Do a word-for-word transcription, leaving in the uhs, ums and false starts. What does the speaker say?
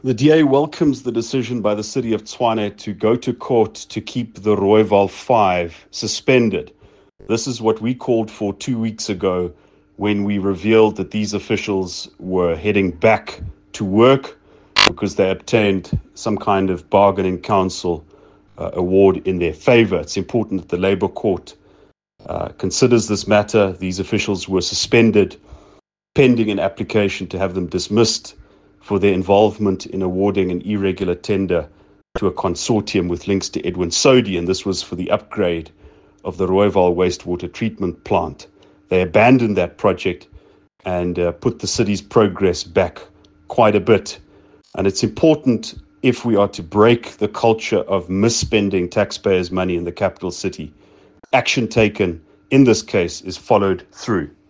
The D A welcomes the decision by the city of Tshwane to go to court to keep the Rooiwal five suspended. This is what we called for two weeks ago when we revealed that these officials were heading back to work because they obtained some kind of bargaining council uh, award in their favor. It's important that the Labour Court uh, considers this matter. These officials were suspended pending an application to have them dismissed for their involvement in awarding an irregular tender to a consortium with links to Edwin Sodi, and this was for the upgrade of the Rooiwal wastewater treatment plant. They abandoned that project and uh, put the city's progress back quite a bit. And it's important, if we are to break the culture of misspending taxpayers' money in the capital city, action taken in this case is followed through.